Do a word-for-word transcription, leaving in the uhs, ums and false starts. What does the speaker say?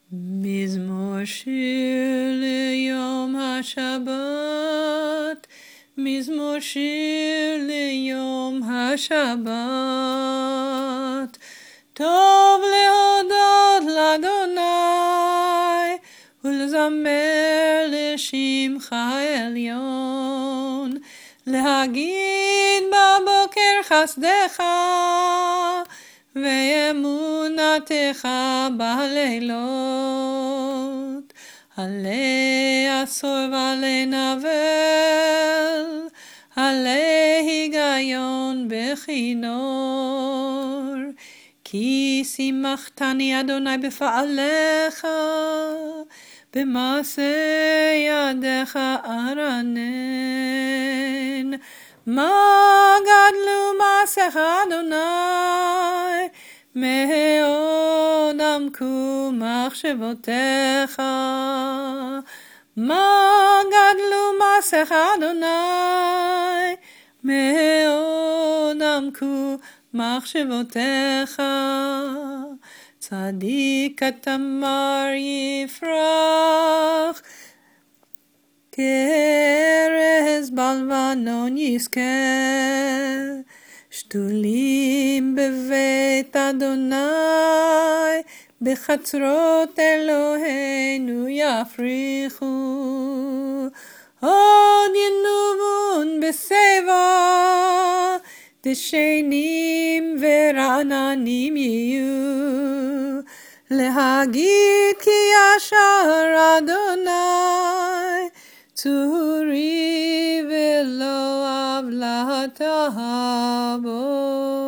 מזמור שיר ליום השבת, מזמור שיר ליום השבת. טוב להודות לאדוני ולזמר לשמך העליון, להגיד בבוקר חסדך ואמונתך בלילות. עלי עשור ועלי נבל, עלי היגיון בכינור. כי שימחתני אדוני בפעליך, במעשה ידיך ארנן. מה גדלו מעשיך אדוני, מאוד עמקו מחשבותיך. מה גדלו מעשיך אדוני, מאוד עמקו מחשבותיך. צדיק התמר יפרח, כארז בלבנון יזכה. שתולים בבית אדוני, בחצרות אלוהינו יפריחו. עוד ינובון בשיבה, דשנים ורעננים יהיו. להגיד כי ישר אדוני, צורי ולא עוולה תבוא.